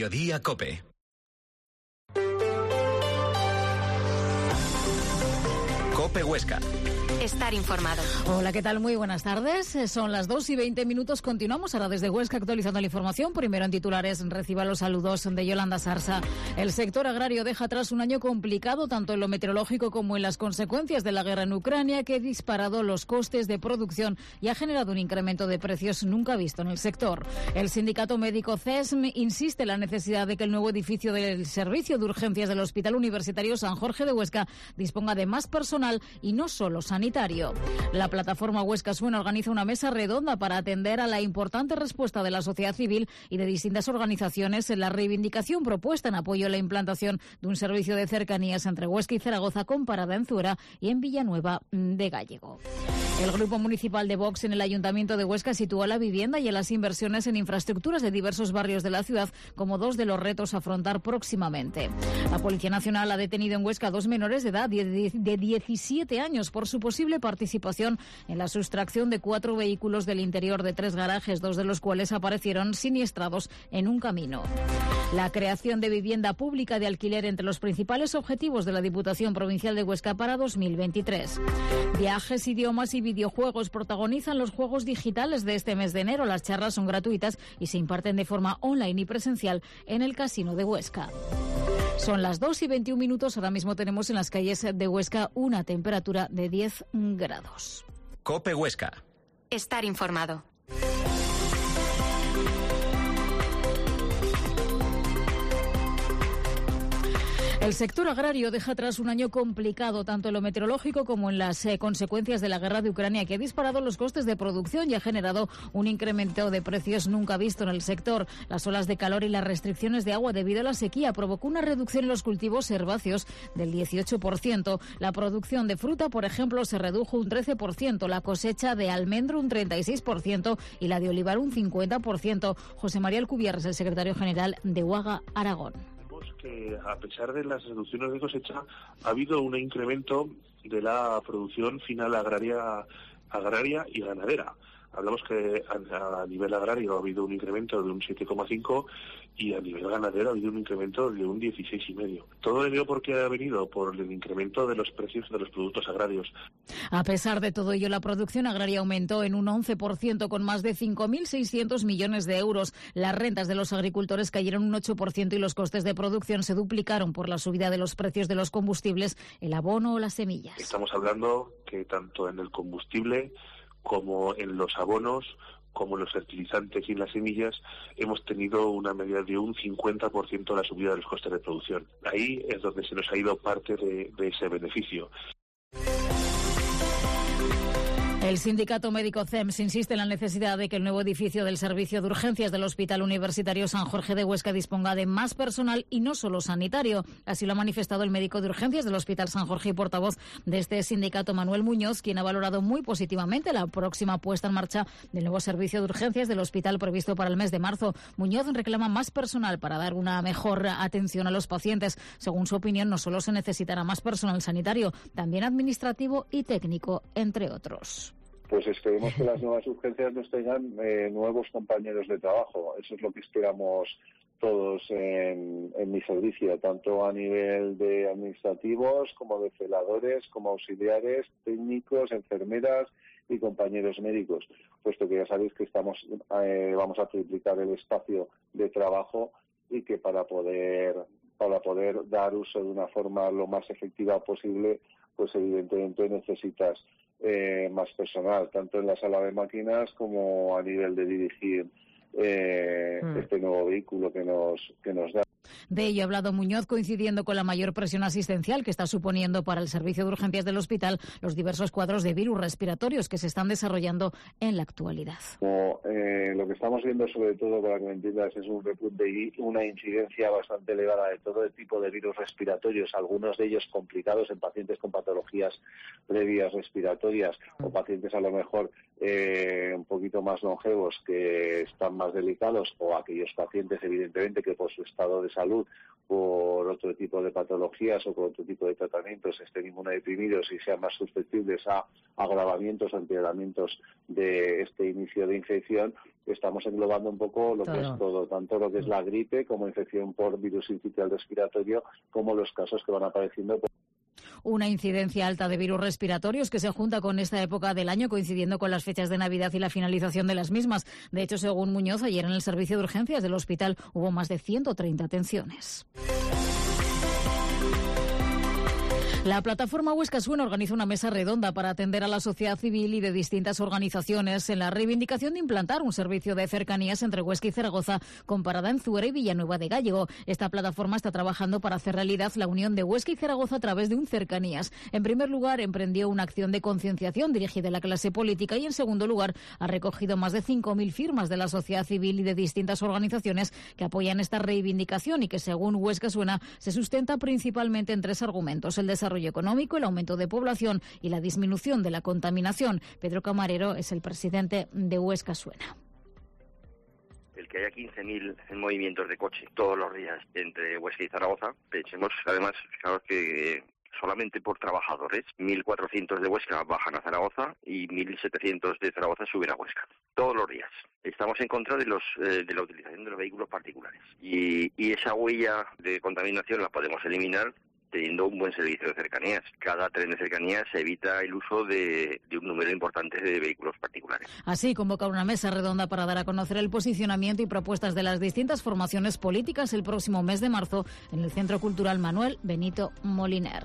Mediodía COPE. COPE Huesca. Estar informado. Hola, ¿qué tal? Muy buenas tardes. Son las 2:20. Continuamos ahora desde Huesca actualizando la información. Primero en titulares, reciba los saludos de Yolanda Sarsa. El sector agrario deja atrás un año complicado tanto en lo meteorológico como en las consecuencias de la guerra en Ucrania, que ha disparado los costes de producción y ha generado un incremento de precios nunca visto en el sector. El sindicato médico CESM insiste en la necesidad de que el nuevo edificio del Servicio de Urgencias del Hospital Universitario San Jorge de Huesca disponga de más personal y no solo sanitario. La plataforma Huesca Suena organiza una mesa redonda para atender a la importante respuesta de la sociedad civil y de distintas organizaciones en la reivindicación propuesta en apoyo a la implantación de un servicio de cercanías entre Huesca y Zaragoza con parada en Zuera y en Villanueva de Gállego. El Grupo Municipal de Vox en el Ayuntamiento de Huesca sitúa la vivienda y las inversiones en infraestructuras de diversos barrios de la ciudad como dos de los retos a afrontar próximamente. La Policía Nacional ha detenido en Huesca a 2 menores de edad de 17 años por su posible participación en la sustracción de 4 vehículos del interior de 3 garajes, 2 de los cuales aparecieron siniestrados en un camino. La creación de vivienda pública de alquiler entre los principales objetivos de la Diputación Provincial de Huesca para 2023. Viajes, idiomas y videojuegos protagonizan los juegos digitales de este mes de enero. Las charlas son gratuitas y se imparten de forma online y presencial en el Casino de Huesca. Son las 2:21. Ahora mismo tenemos en las calles de Huesca una temperatura de 10 grados. COPE Huesca. Estar informado. El sector agrario deja atrás un año complicado, tanto en lo meteorológico como en las consecuencias de la guerra de Ucrania, que ha disparado los costes de producción y ha generado un incremento de precios nunca visto en el sector. Las olas de calor y las restricciones de agua debido a la sequía provocó una reducción en los cultivos herbáceos del 18%. La producción de fruta, por ejemplo, se redujo un 13%, la cosecha de almendro un 36% y la de olivar un 50%. José María Alcubierres, el secretario general de UAGA Aragón. Que a pesar de las reducciones de cosecha ha habido un incremento de la producción final agraria y ganadera. Hablamos que a nivel agrario ha habido un incremento de un 7,5 y a nivel ganadero ha habido un incremento de un 16,5. Todo ello porque ha venido por el incremento de los precios de los productos agrarios. A pesar de todo ello, la producción agraria aumentó en un 11% con más de 5.600 millones de euros. Las rentas de los agricultores cayeron un 8% y los costes de producción se duplicaron por la subida de los precios de los combustibles, el abono o las semillas. Estamos hablando que tanto en el combustible como en los abonos, como en los fertilizantes y en las semillas, hemos tenido una media de un 50% de la subida de los costes de producción. Ahí es donde se nos ha ido parte de ese beneficio. El sindicato médico CEMS insiste en la necesidad de que el nuevo edificio del Servicio de Urgencias del Hospital Universitario San Jorge de Huesca disponga de más personal y no solo sanitario. Así lo ha manifestado el médico de urgencias del Hospital San Jorge y portavoz de este sindicato, Manuel Muñoz, quien ha valorado muy positivamente la próxima puesta en marcha del nuevo servicio de urgencias del hospital previsto para el mes de marzo. Muñoz reclama más personal para dar una mejor atención a los pacientes. Según su opinión, no solo se necesitará más personal sanitario, también administrativo y técnico, entre otros. Pues esperemos que las nuevas urgencias nos tengan nuevos compañeros de trabajo. Eso es lo que esperamos todos en mi servicio, tanto a nivel de administrativos como de celadores, como auxiliares, técnicos, enfermeras y compañeros médicos, puesto que ya sabéis que vamos a triplicar el espacio de trabajo y que para poder dar uso de una forma lo más efectiva posible, pues evidentemente necesitas más personal, tanto en la sala de máquinas como a nivel de dirigir este nuevo vehículo que nos da. De ello ha hablado Muñoz, coincidiendo con la mayor presión asistencial que está suponiendo para el servicio de urgencias del hospital los diversos cuadros de virus respiratorios que se están desarrollando en la actualidad. Lo que estamos viendo, sobre todo, para que me entiendas, es un repunte y una incidencia bastante elevada de todo tipo de virus respiratorios, algunos de ellos complicados en pacientes con patologías previas respiratorias o pacientes a lo mejor un poquito más longevos que están más delicados, o aquellos pacientes, evidentemente, que por su estado de salud por otro tipo de patologías o por otro tipo de tratamientos estén inmunodeprimidos y sean más susceptibles a agravamientos o empeoramientos de este inicio de infección, estamos englobando un poco lo que es todo, tanto lo que es la gripe como infección por virus sincitial respiratorio, como los casos que van apareciendo. Una incidencia alta de virus respiratorios que se junta con esta época del año, coincidiendo con las fechas de Navidad y la finalización de las mismas. De hecho, según Muñoz, ayer en el servicio de urgencias del hospital hubo más de 130 atenciones. La plataforma Huesca Suena organiza una mesa redonda para atender a la sociedad civil y de distintas organizaciones en la reivindicación de implantar un servicio de cercanías entre Huesca y Zaragoza con parada en Zuera y Villanueva de Gállego. Esta plataforma está trabajando para hacer realidad la unión de Huesca y Zaragoza a través de un cercanías. En primer lugar, emprendió una acción de concienciación dirigida a la clase política y, en segundo lugar, ha recogido más de 5.000 firmas de la sociedad civil y de distintas organizaciones que apoyan esta reivindicación y que, según Huesca Suena, se sustenta principalmente en 3 argumentos: el desarrollo económico, el aumento de población y la disminución de la contaminación. Pedro Camarero es el presidente de Huesca Suena. El que haya 15.000 movimientos de coche todos los días entre Huesca y Zaragoza, pensemos además, fijaros que solamente por trabajadores, 1.400 de Huesca bajan a Zaragoza y 1.700 de Zaragoza suben a Huesca. Todos los días. Estamos en contra de la utilización de los vehículos particulares. Y esa huella de contaminación la podemos eliminar teniendo un buen servicio de cercanías. Cada tren de cercanías se evita el uso de un número importante de vehículos particulares. Así convoca una mesa redonda para dar a conocer el posicionamiento y propuestas de las distintas formaciones políticas el próximo mes de marzo en el Centro Cultural Manuel Benito Moliner.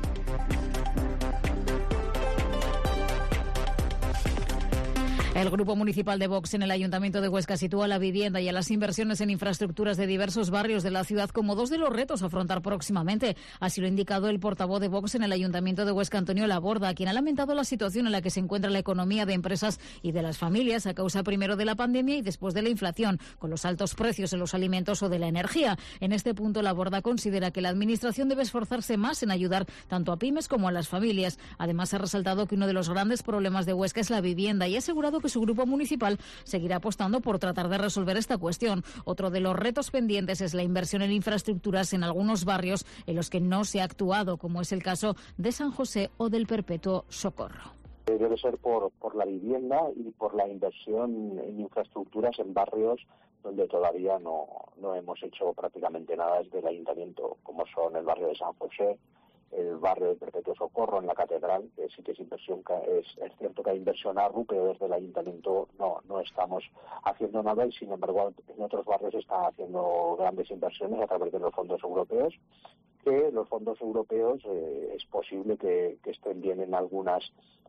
El Grupo Municipal de Vox en el Ayuntamiento de Huesca sitúa la vivienda y a las inversiones en infraestructuras de diversos barrios de la ciudad como 2 de los retos a afrontar próximamente. Así lo ha indicado el portavoz de Vox en el Ayuntamiento de Huesca, Antonio Laborda, quien ha lamentado la situación en la que se encuentra la economía de empresas y de las familias a causa primero de la pandemia y después de la inflación, con los altos precios en los alimentos o de la energía. En este punto, Laborda considera que la Administración debe esforzarse más en ayudar tanto a pymes como a las familias. Además, ha resaltado que uno de los grandes problemas de Huesca es la vivienda y ha asegurado que su grupo municipal seguirá apostando por tratar de resolver esta cuestión. Otro de los retos pendientes es la inversión en infraestructuras en algunos barrios en los que no se ha actuado, como es el caso de San José o del Perpetuo Socorro. Debe ser por la vivienda y por la inversión en infraestructuras en barrios donde todavía no hemos hecho prácticamente nada desde el ayuntamiento, como son el barrio de San José, el barrio del Perpetuo Socorro en la Catedral, que sí que es inversión, es cierto que hay inversión ARRU, pero desde el ayuntamiento no estamos haciendo nada y sin embargo en otros barrios se están haciendo grandes inversiones a través de los fondos europeos, que los fondos europeos es posible que estén bien en algunas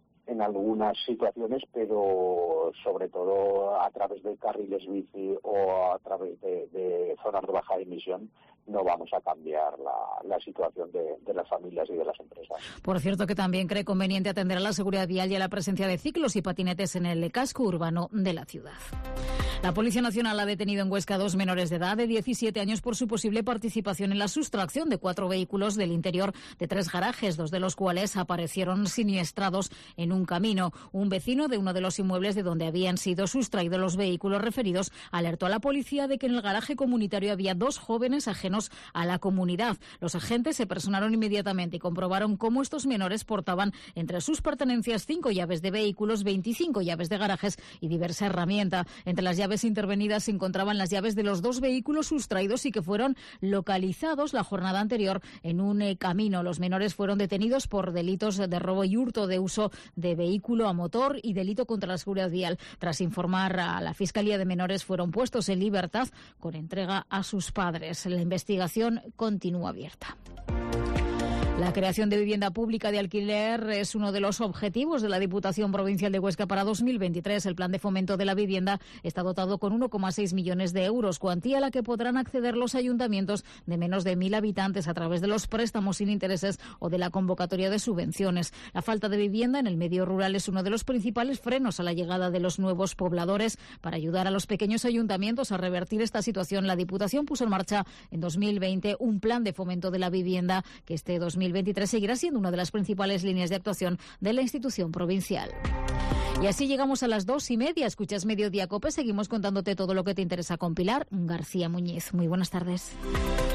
situaciones, pero sobre todo a través de carriles bici o a través de zonas de baja emisión no vamos a cambiar la situación de las familias y de las empresas. Por cierto, que también cree conveniente atender a la seguridad vial y a la presencia de ciclos y patinetes en el casco urbano de la ciudad. La Policía Nacional ha detenido en Huesca a 2 menores de edad de 17 años por su posible participación en la sustracción de 4 vehículos del interior de 3 garajes, 2 de los cuales aparecieron siniestrados en un camino. Un vecino de uno de los inmuebles de donde habían sido sustraídos los vehículos referidos alertó a la policía de que en el garaje comunitario había 2 jóvenes ajenos a la comunidad. Los agentes se personaron inmediatamente y comprobaron cómo estos menores portaban entre sus pertenencias 5 llaves de vehículos, 25 llaves de garajes y diversa herramienta. Entre las llaves intervenidas se encontraban las llaves de los 2 vehículos sustraídos y que fueron localizados la jornada anterior en un camino. Los menores fueron detenidos por delitos de robo y hurto de uso de vehículo a motor y delito contra la seguridad vial. Tras informar a la Fiscalía de Menores, fueron puestos en libertad con entrega a sus padres. La investigación continúa abierta. La creación de vivienda pública de alquiler es uno de los objetivos de la Diputación Provincial de Huesca para 2023. El plan de fomento de la vivienda está dotado con 1,6 millones de euros, cuantía a la que podrán acceder los ayuntamientos de menos de 1.000 habitantes a través de los préstamos sin intereses o de la convocatoria de subvenciones. La falta de vivienda en el medio rural es uno de los principales frenos a la llegada de los nuevos pobladores. Para ayudar a los pequeños ayuntamientos a revertir esta situación, la Diputación puso en marcha en 2020 un plan de fomento de la vivienda que este 2023 seguirá siendo una de las principales líneas de actuación de la institución provincial. Y así llegamos a las 2:30. Escuchas Mediodía COPE. Seguimos contándote todo lo que te interesa con Pilar García Muñiz. Muy buenas tardes.